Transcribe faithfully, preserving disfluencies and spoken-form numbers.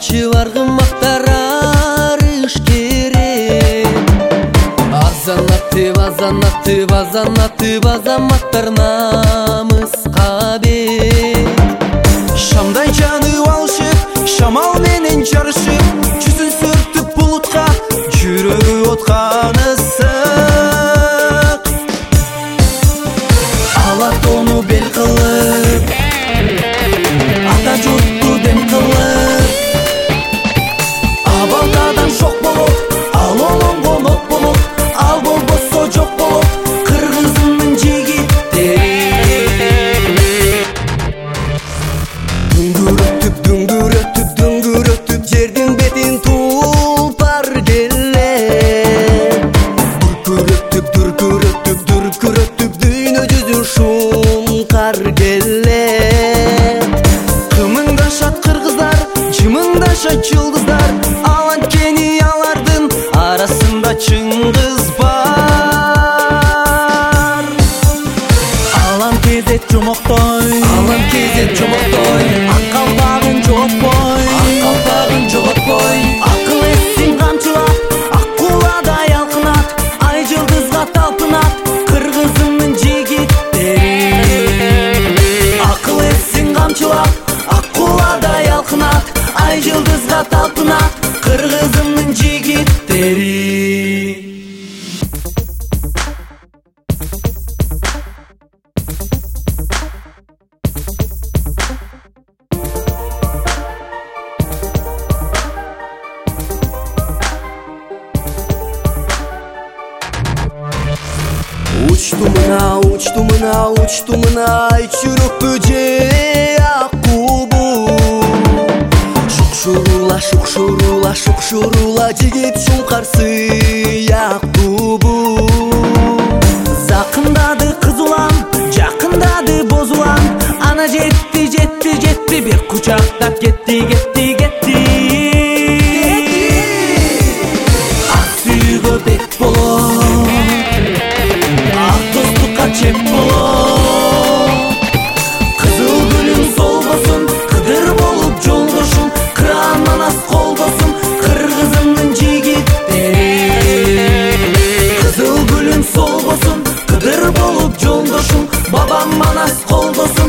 ачы бар кымбаттар арыш керек. Азан атып, азан атып, азан атып, азаматтар намыска бек. Шамдай жанып алышып, шамал менен жарышып, жүзүн сүртүп булутка, жүрөгү откан ысык. Ала тону бел кылып, ата журтту дем кылып, абалдадан шок болуп, ал олонгон от болуп, ал болбосо жок болуп, кыргызымдын жигиттери. Дүңгүр өтүп, дүңгүр өтүп, дүңгүр өтүп, жердин бетин тулпар келет. Дүркүр өтүп, дүркүр өтүп, дүркүр өтүп, дүйнө жүзүн шуңкар келет. Кымыңдашат кыргыздар, жымыңдашат жылдыздар, ал анткени алардын арасында чыңгыз бар. Алам кезет жомоктой, алам кезет жомоктой, ак калпагын жоготпой, ак калпагын жоготпой. Акыл эсин камчылап, ак кууладай алкынат, ай жылдызга талпынат кыргызымдын жигиттери. Акыл эсин камчылап, ак кууладай алкынат, ай жылдызга талпынат кыргызымдын жигиттери. Учту мына, учту мына, учту мына, чүрөкпү же аккубу. Шукшурула, шукшурула, шукшурула, жигит шуңкарсы аккубу. Закындады кыз улам, жакындады боз улам, ана жетти, жетти, жетти, бир кучактап кетти, кетти, кетти. Ак сүйгө бек болот, чеп болот. Кызыл гүлүң солбосун, кыдыр болуп жолдошум, кран манас колдосун кыргызымдын жигиттери. Кызыл гүлүң солбосун, кыдыр болуп жолдошум, бабам манас колдосун